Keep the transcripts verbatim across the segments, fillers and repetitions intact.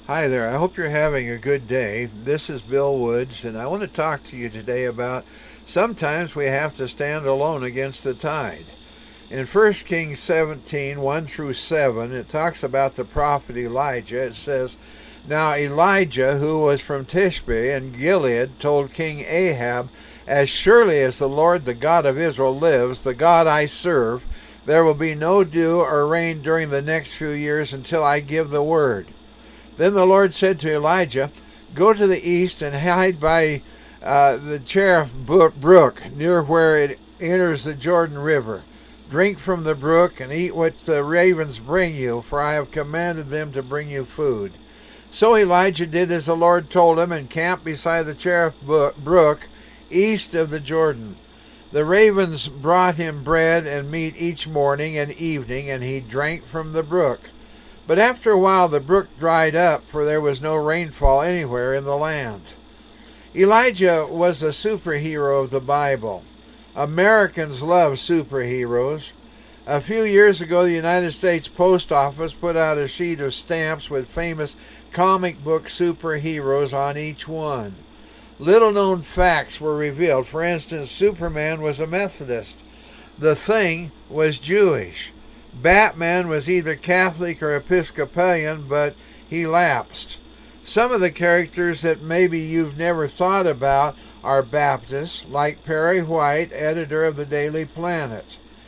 Hi there. I hope you're having a good day. This is Bill Woods, and I want to talk to you today about sometimes we have to stand alone against the tide. In First Kings seventeen, one through seven, it talks about the prophet Elijah. It says, "Now Elijah, who was from Tishbe in Gilead, told King Ahab, 'As surely as the Lord, the God of Israel, lives, the God I serve, there will be no dew or rain during the next few years until I give the word.' Then the Lord said to Elijah, 'Go to the east and hide by uh, the Cherith brook, near where it enters the Jordan River. Drink from the brook and eat what the ravens bring you, for I have commanded them to bring you food.' So Elijah did as the Lord told him and camped beside the Cherith brook, east of the Jordan. The ravens brought him bread and meat each morning and evening, and he drank from the brook. But after a while the brook dried up, for there was no rainfall anywhere in the land." Elijah was a superhero of the Bible. Americans love superheroes. A few years ago, the United States Post Office put out a sheet of stamps with famous comic book superheroes on each one. Little-known facts were revealed. For instance, Superman was a Methodist. The Thing was Jewish. Batman was either Catholic or Episcopalian, but he lapsed. Some of the characters that maybe you've never thought about are Baptists, like Perry White, editor of the Daily Planet.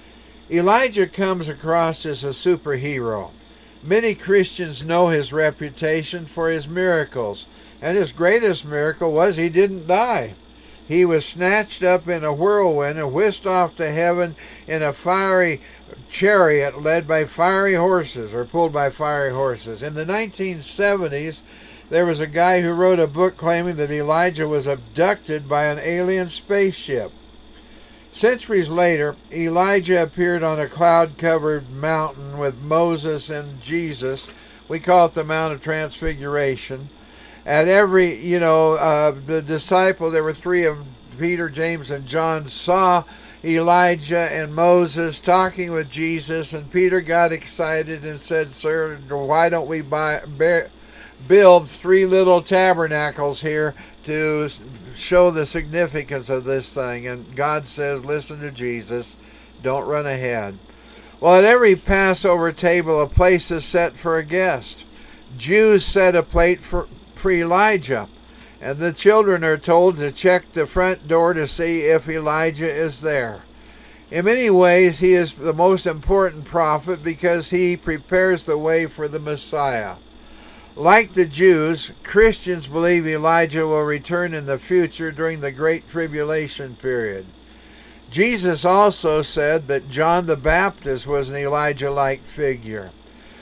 Elijah comes across as a superhero. Many Christians know his reputation for his miracles, and his greatest miracle was he didn't die. He was snatched up in a whirlwind and whisked off to heaven in a fiery chariot led by fiery horses, or pulled by fiery horses. In the nineteen seventies, there was a guy who wrote a book claiming that Elijah was abducted by an alien spaceship. Centuries later, Elijah appeared on a cloud-covered mountain with Moses and Jesus. We call it the Mount of Transfiguration. At every, you know, uh, the disciple, there were three of them, Peter, James, and John, saw Elijah and Moses talking with Jesus, and Peter got excited and said, "Sir, why don't we buy, bear, build three little tabernacles here to show the significance of this thing?" And God says, "Listen to Jesus, don't run ahead." Well, at every Passover table, a place is set for a guest. Jews set a plate for, for Elijah, and the children are told to check the front door to see if Elijah is there. In many ways, he is the most important prophet because he prepares the way for the Messiah. Like the Jews, Christians believe Elijah will return in the future during the Great Tribulation period. Jesus also said that John the Baptist was an Elijah-like figure.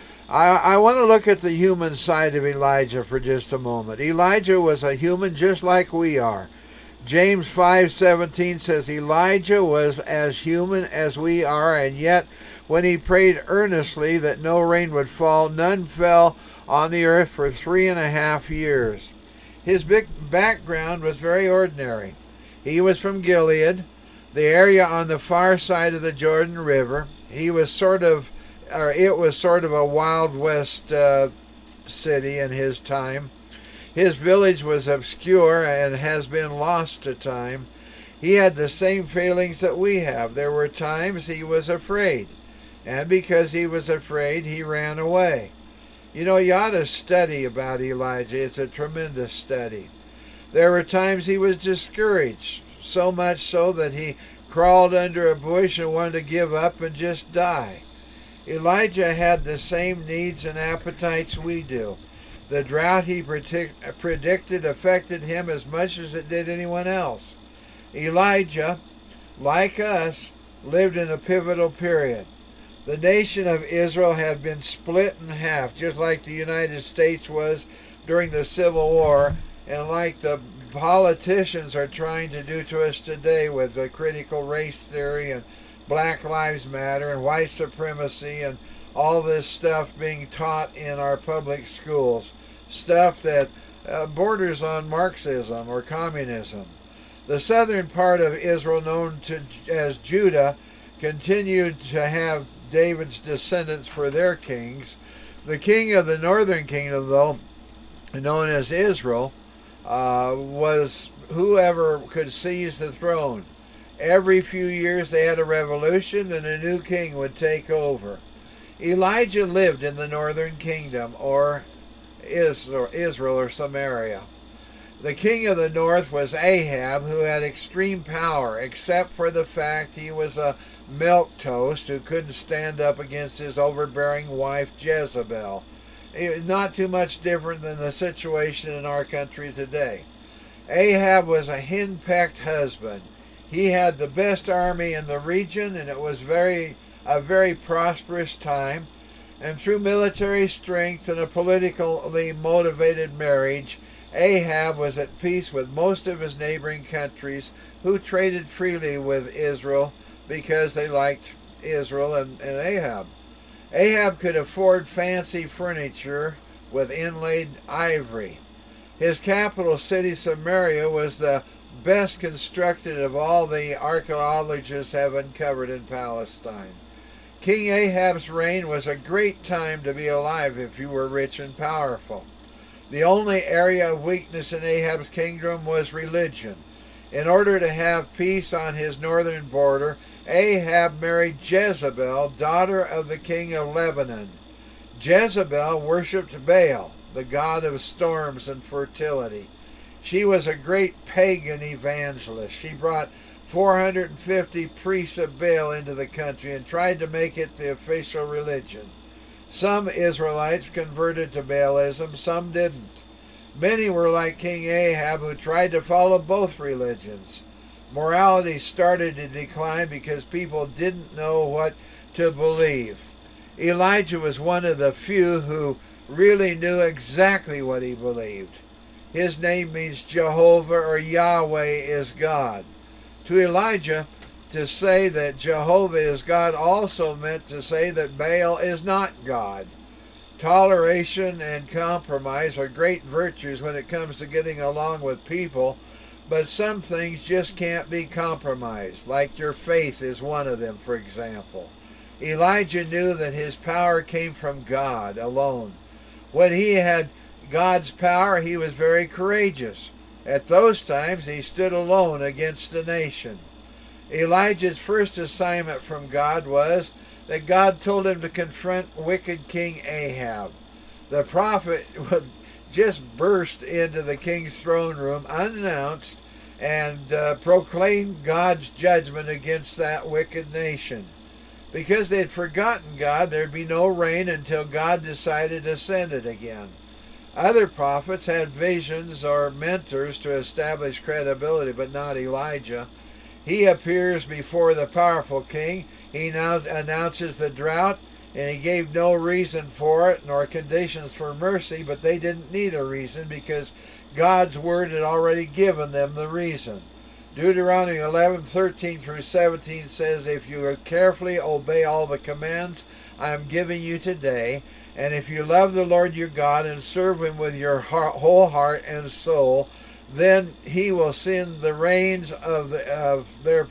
I, I want to look at the human side of Elijah for just a moment. Elijah was a human just like we are. James five seventeen says Elijah was as human as we are, and yet when he prayed earnestly that no rain would fall, none fell on the earth for three and a half years. His big background was very ordinary. He was from Gilead, the area on the far side of the Jordan River. He was sort of or it was sort of a Wild West uh, city in his time. His village was obscure and has been lost to time. He had the same feelings that we have. There were times he was afraid, and because he was afraid, he ran away. You know, you ought to study about Elijah. It's a tremendous study. There were times he was discouraged, so much so that he crawled under a bush and wanted to give up and just die. Elijah had the same needs and appetites we do. The drought he predict, predicted affected him as much as it did anyone else. Elijah, like us, lived in a pivotal period. The nation of Israel had been split in half, just like the United States was during the Civil War, and like the politicians are trying to do to us today with the critical race theory and Black Lives Matter and white supremacy and all this stuff being taught in our public schools, stuff that uh, borders on Marxism or communism. The southern part of Israel, known to, as Judah, continued to have David's descendants for their kings. The king of the northern kingdom, though, known as Israel, uh, was whoever could seize the throne. Every few years they had a revolution and a new king would take over. Elijah lived in the northern kingdom, or Israel or Samaria. The king of the north was Ahab, who had extreme power, except for the fact he was a milquetoast who couldn't stand up against his overbearing wife Jezebel. It was not too much different than the situation in our country today. Ahab was a henpecked husband. He had the best army in the region, and it was very a very prosperous time. And through military strength and a politically motivated marriage, Ahab was at peace with most of his neighboring countries, who traded freely with Israel because they liked Israel and, and Ahab. Ahab could afford fancy furniture with inlaid ivory. His capital city, Samaria, was the best constructed of all the archaeologists have uncovered in Palestine. King Ahab's reign was a great time to be alive if you were rich and powerful. The only area of weakness in Ahab's kingdom was religion. In order to have peace on his northern border, Ahab married Jezebel, daughter of the king of Lebanon. Jezebel worshipped Baal, the god of storms and fertility. She was a great pagan evangelist. She brought four hundred fifty priests of Baal into the country and tried to make it the official religion. Some Israelites converted to Baalism, some didn't. Many were like King Ahab, who tried to follow both religions. Morality started to decline because people didn't know what to believe. Elijah was one of the few who really knew exactly what he believed. His name means Jehovah, or Yahweh is God. To Elijah, to say that Jehovah is God also meant to say that Baal is not God. Toleration and compromise are great virtues when it comes to getting along with people, but some things just can't be compromised, like your faith is one of them, for example. Elijah knew that his power came from God alone. When he had God's power, he was very courageous. At those times, he stood alone against the nation. Elijah's first assignment from God was that God told him to confront wicked King Ahab. The prophet would just burst into the king's throne room unannounced and uh, proclaim God's judgment against that wicked nation. Because they'd forgotten God, there'd be no rain until God decided to send it again. Other prophets had visions or mentors to establish credibility, but not Elijah. He appears before the powerful king. He now announces the drought, and he gave no reason for it, nor conditions for mercy, but they didn't need a reason because God's word had already given them the reason. Deuteronomy eleven, thirteen through seventeen says, "If you carefully obey all the commands I am giving you today, and if you love the Lord your God and serve him with your heart, whole heart and soul, then he will send the rains of, the, of their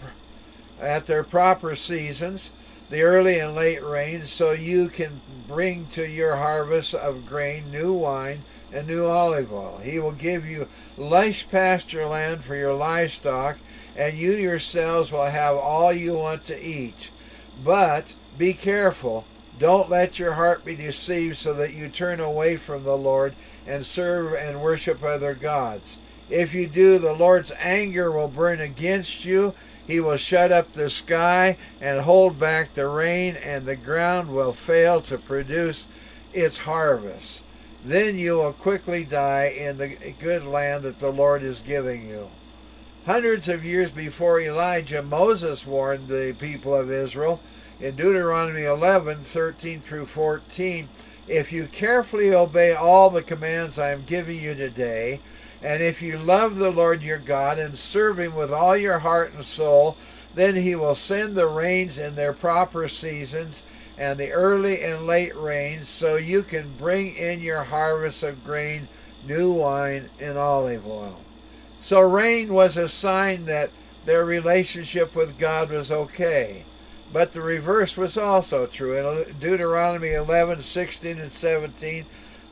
at their proper seasons, the early and late rains, so you can bring to your harvest of grain new wine and new olive oil. He will give you lush pasture land for your livestock, and you yourselves will have all you want to eat. But be careful. Don't let your heart be deceived so that you turn away from the Lord and serve and worship other gods. If you do, the Lord's anger will burn against you. He will shut up the sky and hold back the rain, and the ground will fail to produce its harvest. Then you will quickly die in the good land that the Lord is giving you." Hundreds of years before Elijah, Moses warned the people of Israel in Deuteronomy eleven, thirteen through fourteen, "If you carefully obey all the commands I am giving you today, and if you love the Lord your God and serve him with all your heart and soul, then he will send the rains in their proper seasons and the early and late rains, so you can bring in your harvest of grain, new wine, and olive oil." So rain was a sign that their relationship with God was okay. But the reverse was also true. In Deuteronomy eleven, sixteen, and seventeen,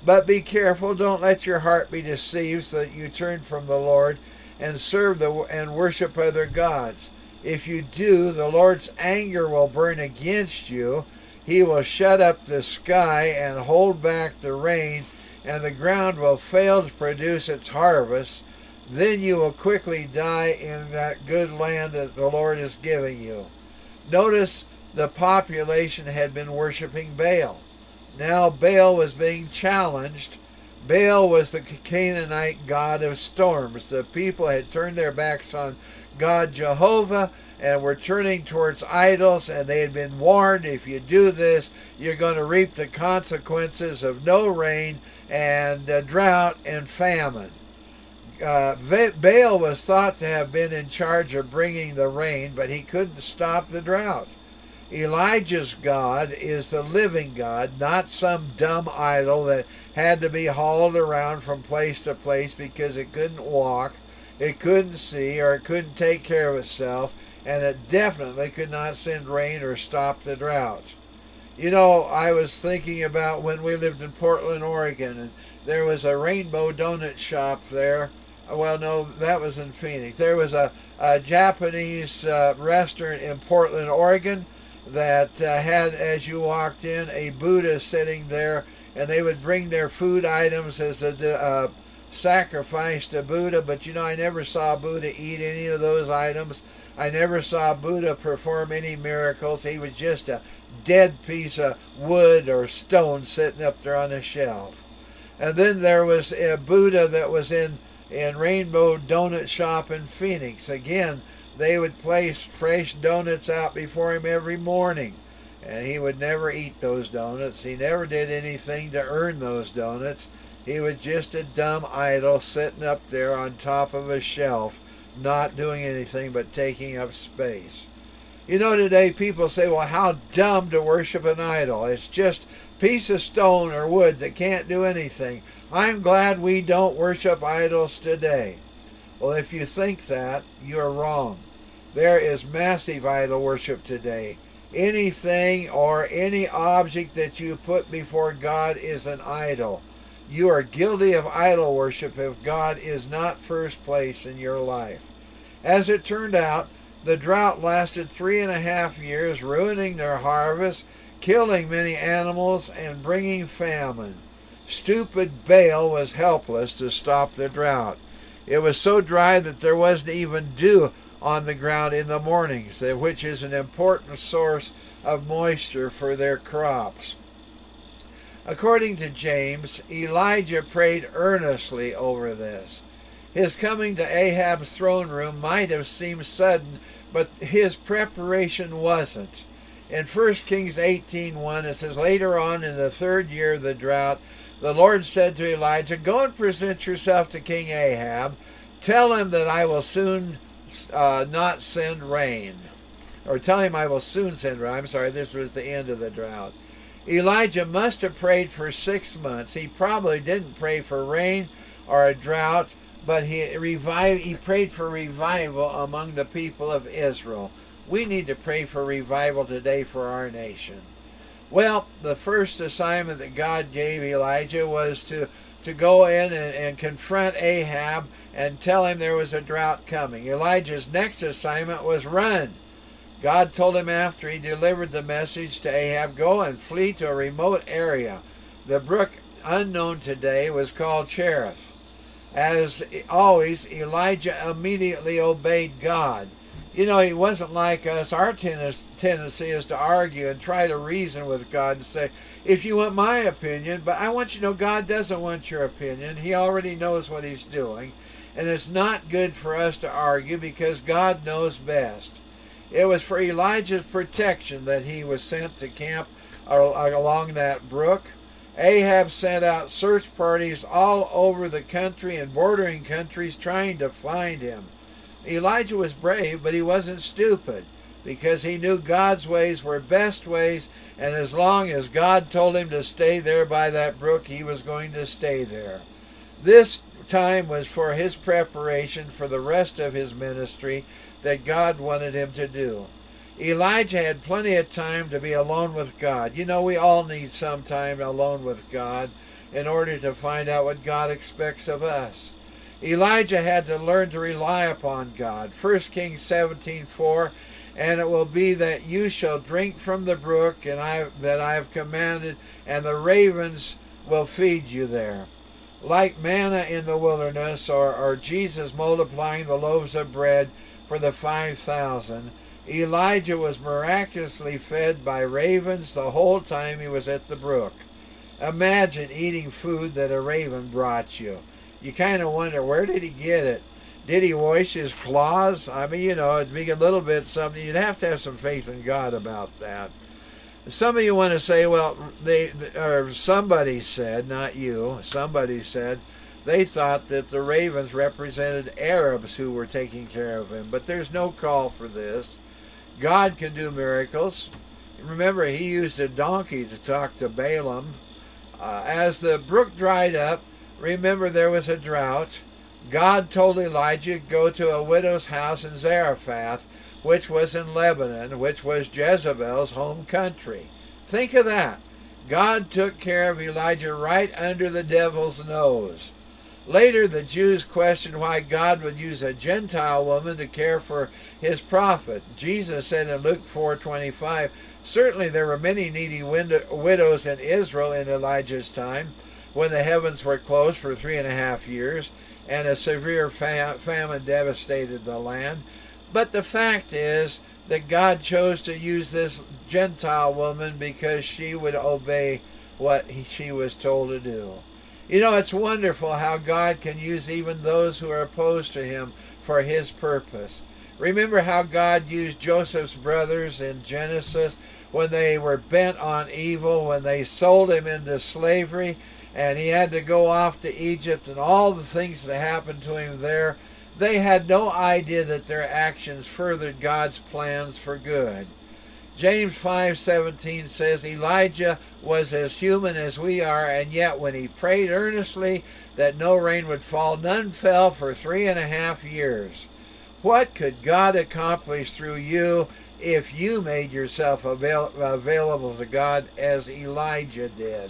But be careful, don't let your heart be deceived so that you turn from the Lord and serve the and worship other gods. If you do, the Lord's anger will burn against you. He will shut up the sky and hold back the rain, and the ground will fail to produce its harvest. Then you will quickly die in that good land that the Lord is giving you. Notice the population had been worshiping Baal. Now Baal was being challenged. Baal was the Canaanite god of storms. The people had turned their backs on God Jehovah and were turning towards idols, and they had been warned, if you do this, you're going to reap the consequences of no rain and uh, drought and famine. Uh, Baal was thought to have been in charge of bringing the rain, but he couldn't stop the drought. Elijah's God is the living God, not some dumb idol that had to be hauled around from place to place because it couldn't walk, it couldn't see, or it couldn't take care of itself, and it definitely could not send rain or stop the drought. You know, I was thinking about when we lived in Portland, Oregon, and there was a Rainbow Donut shop there. Well, no, that was in Phoenix. There was a, a Japanese uh, restaurant in Portland, Oregon, that uh, had, as you walked in, a Buddha sitting there, and they would bring their food items as a uh, sacrifice to Buddha. But you know, I never saw Buddha eat any of those items. I never saw Buddha perform any miracles. He was just a dead piece of wood or stone sitting up there on a shelf. And then there was a Buddha that was in, in Rainbow Donut Shop in Phoenix. Again, they would place fresh donuts out before him every morning, and he would never eat those donuts. He never did anything to earn those donuts. He was just a dumb idol sitting up there on top of a shelf, not doing anything but taking up space. You know, today people say, well, how dumb to worship an idol. It's just a piece of stone or wood that can't do anything. I'm glad we don't worship idols today. Well, if you think that, you're wrong. There is massive idol worship today. Anything or any object that you put before God is an idol. You are guilty of idol worship if God is not first place in your life. As it turned out, the drought lasted three and a half years, ruining their harvest, killing many animals, and bringing famine. Stupid Baal was helpless to stop the drought. It was so dry that there wasn't even dew on the ground in the mornings, which is an important source of moisture for their crops. According to James, Elijah prayed earnestly over this. His coming to Ahab's throne room might have seemed sudden, but his preparation wasn't. In First Kings eighteen one, it says, later on in the third year of the drought, the Lord said to Elijah, go and present yourself to King Ahab. Tell him that I will soon uh, not send rain. Or tell him I will soon send rain. I'm sorry, this was the end of the drought. Elijah must have prayed for six months. He probably didn't pray for rain or a drought, but he revived, he prayed for revival among the people of Israel. We need to pray for revival today for our nation. Well, the first assignment that God gave Elijah was to, to go in and, and confront Ahab and tell him there was a drought coming. Elijah's next assignment was run. God told him after he delivered the message to Ahab, go and flee to a remote area. The brook, unknown today, was called Cherith. As always, Elijah immediately obeyed God. You know, he wasn't like us. Our tendency is to argue and try to reason with God and say, if you want my opinion, but I want you to know God doesn't want your opinion. He already knows what he's doing. And it's not good for us to argue because God knows best. It was for Elijah's protection that he was sent to camp along that brook. Ahab sent out search parties all over the country and bordering countries trying to find him. Elijah was brave, but he wasn't stupid because he knew God's ways were best ways, and as long as God told him to stay there by that brook, he was going to stay there. This time was for his preparation for the rest of his ministry that God wanted him to do. Elijah had plenty of time to be alone with God. You know, we all need some time alone with God. in order to find out what God expects of us. Elijah had to learn to rely upon God. First Kings seventeen four, and it will be that you shall drink from the brook and I that I have commanded, and the ravens will feed you there. Like manna in the wilderness, or, or Jesus multiplying the loaves of bread for the five thousand, Elijah was miraculously fed by ravens the whole time he was at the brook. Imagine eating food that a raven brought you. You kind of wonder, where did he get it? Did he wash his claws? I mean, you know, it'd be a little bit something. You'd have to have some faith in God about that. Some of you want to say, well, they, or somebody said, not you, somebody said, they thought that the ravens represented Arabs who were taking care of him. But there's no call for this. God can do miracles. Remember, he used a donkey to talk to Balaam. Uh, as the brook dried up, remember there was a drought. God told Elijah to go to a widow's house in Zarephath, which was in Lebanon, which was Jezebel's home country. Think of that. God took care of Elijah right under the devil's nose. Later, the Jews questioned why God would use a Gentile woman to care for his prophet. Jesus said in Luke four twenty-five, certainly there were many needy widows in Israel in Elijah's time, when the heavens were closed for three and a half years, and a severe fam- famine devastated the land. But the fact is that God chose to use this Gentile woman because she would obey what he, she was told to do. You know, it's wonderful how God can use even those who are opposed to him for his purpose. Remember how God used Joseph's brothers in Genesis when they were bent on evil, when they sold him into slavery, and he had to go off to Egypt, and all the things that happened to him there. They had no idea that their actions furthered God's plans for good. James five seventeen says, Elijah was as human as we are, and yet when he prayed earnestly that no rain would fall, none fell for three and a half years. What could God accomplish through you if you made yourself avail- available to God as Elijah did?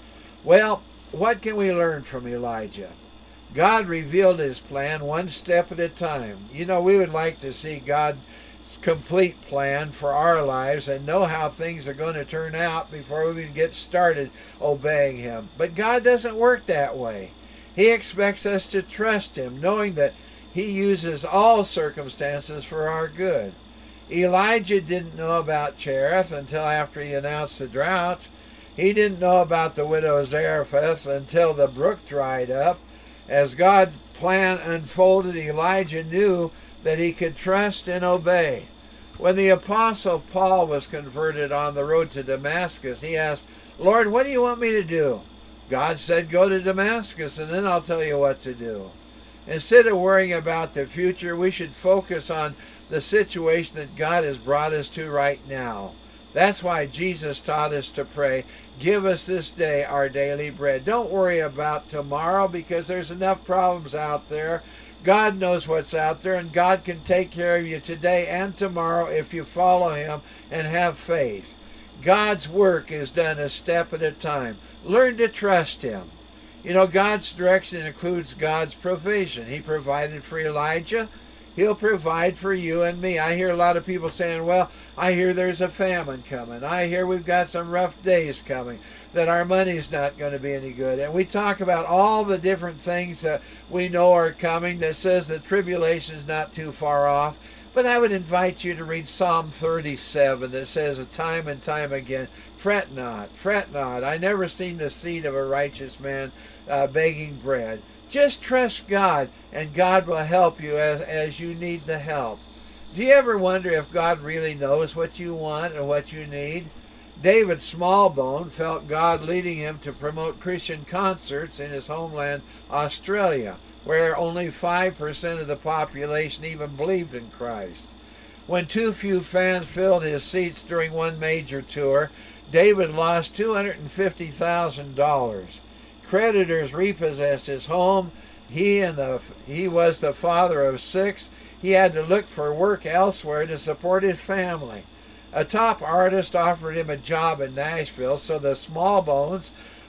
Well, what can we learn from Elijah? God revealed his plan one step at a time. You know, we would like to see God's complete plan for our lives and know how things are going to turn out before we even get started obeying him. But God doesn't work that way. He expects us to trust him, knowing that he uses all circumstances for our good. Elijah didn't know about Cherith until after he announced the drought. He didn't know about the widow of Zarephath until the brook dried up. As God's plan unfolded, Elijah knew that he could trust and obey. When the Apostle Paul was converted on the road to Damascus, he asked, Lord, what do you want me to do? God said, go to Damascus, and then I'll tell you what to do. Instead of worrying about the future, we should focus on the situation that God has brought us to right now. That's why Jesus taught us to pray, give us this day our daily bread. Don't worry about tomorrow because there's enough problems out there. God knows what's out there, and God can take care of you today and tomorrow if you follow him and have faith. God's work is done a step at a time. Learn to trust him. You know, God's direction includes God's provision. He provided for Elijah. He'll provide for you and me. I hear a lot of people saying, well, I hear there's a famine coming. I hear we've got some rough days coming, that our money's not going to be any good. And we talk about all the different things that we know are coming that says that tribulation is not too far off. But I would invite you to read Psalm thirty-seven that says time and time again, fret not, fret not. I never seen the seed of a righteous man uh, begging bread. Just trust God, and God will help you as, as you need the help. Do you ever wonder if God really knows what you want and what you need? David Smallbone felt God leading him to promote Christian concerts in his homeland, Australia, where only five percent of the population even believed in Christ. When too few fans filled his seats during one major tour, David lost two hundred fifty thousand dollars. Creditors repossessed his home. He and the he was the father of six. He had to look for work elsewhere to support his family. A top artist offered him a job in Nashville, so the Smallbones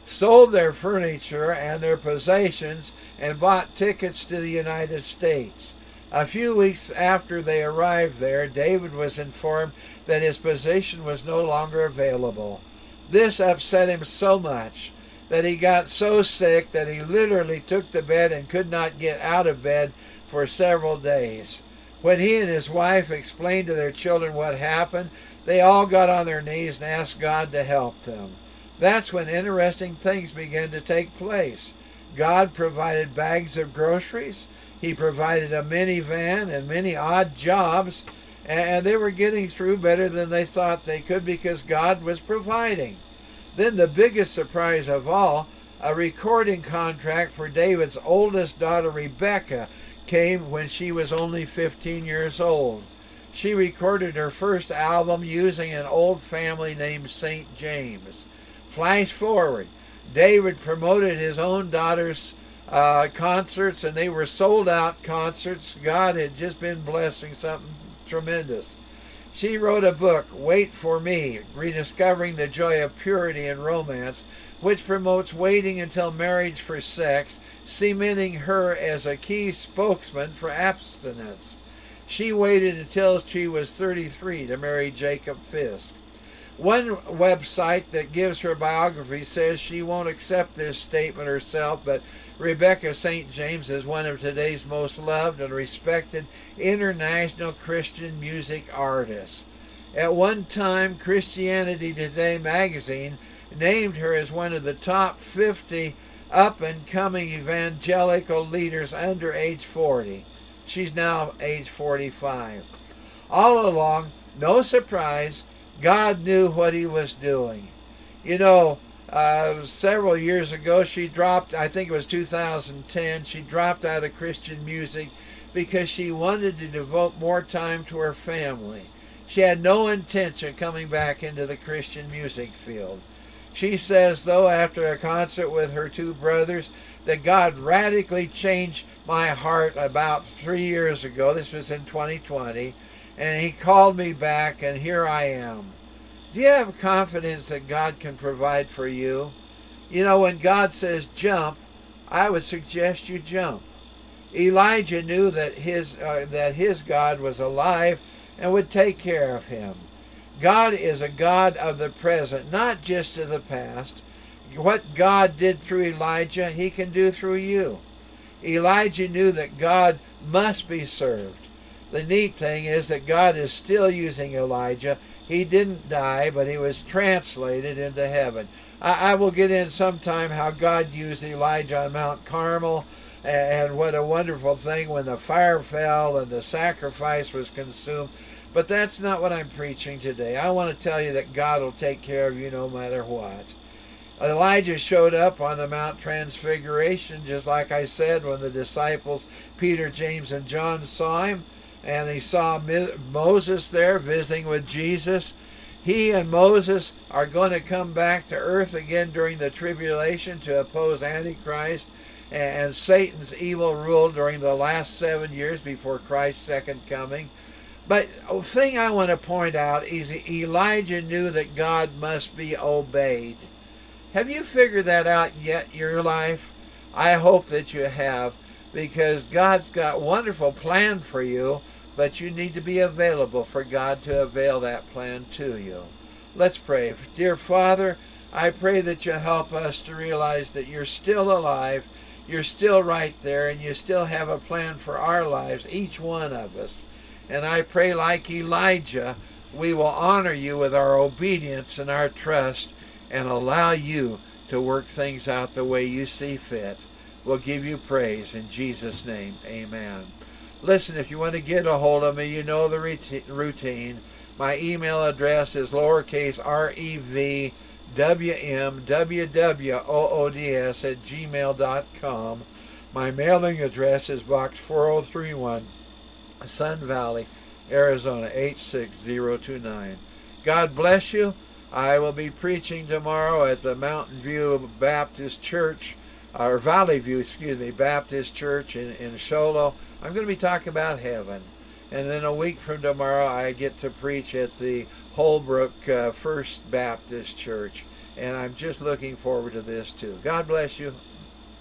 sold their furniture and their possessions, and bought tickets to the United States. A few weeks after they arrived there, David was informed that his position was no longer available. This upset him so much that he got so sick that he literally took to bed and could not get out of bed for several days. When he and his wife explained to their children what happened, they all got on their knees and asked God to help them. That's when interesting things began to take place. God provided bags of groceries. He provided a minivan and many odd jobs, and they were getting through better than they thought they could because God was providing. Then the biggest surprise of all, a recording contract for David's oldest daughter Rebecca came when she was only fifteen years old. She recorded her first album using an old family named Saint James. Flash forward, David promoted his own daughter's uh, concerts, and they were sold-out concerts. God had just been blessing something tremendous. She wrote a book, Wait for Me, Rediscovering the Joy of Purity and Romance, which promotes waiting until marriage for sex, cementing her as a key spokesman for abstinence. She waited until she was thirty-three to marry Jacob Fisk. One website that gives her biography says she won't accept this statement herself, but Rebecca Saint James is one of today's most loved and respected international Christian music artists. At one time, Christianity Today magazine named her as one of the top fifty up-and-coming evangelical leaders under age forty. She's now age forty-five. All along, no surprise, God knew what he was doing. You know, uh, several years ago, she dropped, I think it was two thousand ten, she dropped out of Christian music because she wanted to devote more time to her family. She had no intention of coming back into the Christian music field. She says, though, after a concert with her two brothers, that God radically changed my heart about three years ago. This was in twenty twenty. And he called me back, and here I am. Do you have confidence that God can provide for you? You know, when God says jump, I would suggest you jump. Elijah knew that his uh, that his God was alive and would take care of him. God is a God of the present, not just of the past. What God did through Elijah, he can do through you. Elijah knew that God must be served. The neat thing is that God is still using Elijah. He didn't die, but he was translated into heaven. I, I will get in sometime how God used Elijah on Mount Carmel, and, and what a wonderful thing when the fire fell and the sacrifice was consumed. But that's not what I'm preaching today. I want to tell you that God will take care of you no matter what. Elijah showed up on the Mount Transfiguration, just like I said, when the disciples, Peter, James, and John saw him. And they saw Moses there visiting with Jesus. He and Moses are going to come back to earth again during the tribulation to oppose Antichrist and Satan's evil rule during the last seven years before Christ's second coming. But the thing I want to point out is Elijah knew that God must be obeyed. Have you figured that out yet in your life? I hope that you have, because God's got a wonderful plan for you, but you need to be available for God to avail that plan to you. Let's pray. Dear Father, I pray that you help us to realize that you're still alive, you're still right there, and you still have a plan for our lives, each one of us. And I pray, like Elijah, we will honor you with our obedience and our trust and allow you to work things out the way you see fit. We'll give you praise in Jesus' name. Amen. Listen, if you want to get a hold of me, you know the routine. My email address is lowercase r e v w m w w o o d s at gmail dot com. My mailing address is Box four oh three one, Sun Valley, Arizona, eight six zero two nine. God bless you. I will be preaching tomorrow at the Mountain View Baptist Church, or Valley View, excuse me, Baptist Church in, in Sholo. I'm going to be talking about heaven. And then a week from tomorrow, I get to preach at the Holbrook uh, First Baptist Church. And I'm just looking forward to this too. God bless you.